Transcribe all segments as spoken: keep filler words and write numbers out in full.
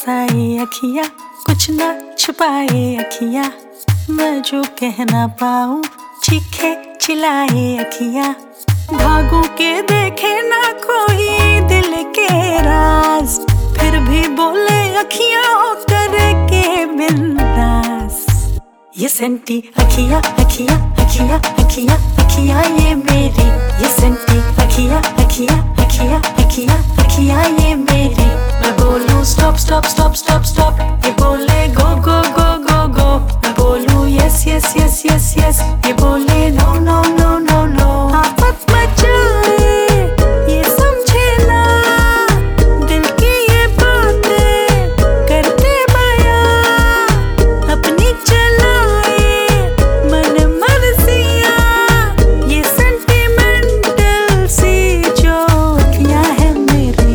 बरसाए अखियाँ, कुछ ना छुपाए अखियाँ, मैं जो कह ना पाऊँ चीखे चिल्लाए अखियाँ। भागू के देखे ना कोई दिल के राज, फिर भी बोले अखियाँ हो करके बिंदास। ये सेंटी अखियाँ अखियाँ अखियाँ अखियाँ अखियाँ ये मेरी, ये सेंटी अखियाँ अखियाँ अखियाँ अखियाँ अखियाँ ये मेरी। मैं बोलूँ stop stop stop stop stop, ये बोले go go go go go. मैं बोलूँ yes yes yes yes yes, ये बोले no no no no no. आफत मचाए ये समझे ना, दिल की ये बातें करते बयां, अपनी चलाए मन मर्जियाँ। ये सेंटिमेंटल सी जो अखियाँ है मेरी।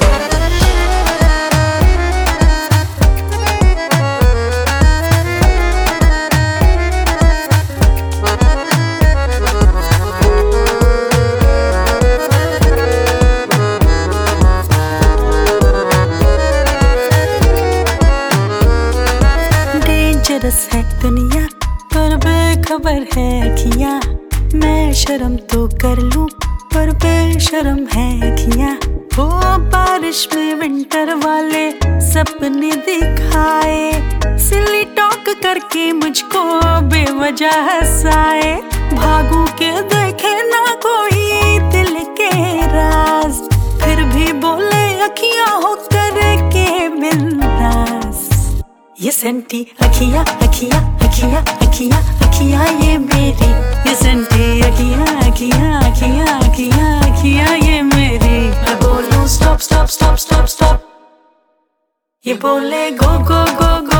डेंजरस है दुनिया पर बेखबर है अखियाँ, मैं शर्म तो कर लूं पर बेशर्म है अखियाँ। वो बारिश में विंटर वाले सपने दिखाए, सिली टॉक करके मुझको बेवजह हंसाए। भागू के देखे ना कोई दिल के राज, फिर भी बोले अखियाँ हो करके बिंदास। ये सेंटी अखियाँ अखियाँ अखियाँ अखियाँ अखियाँ ये मेरी, ये सेंटी अखियाँ अखियाँ अखियाँ अखियाँ अखियाँ ये मेरी। मैं बोलूँ stop stop stop stop stop, ये बोले गो गो गो गो।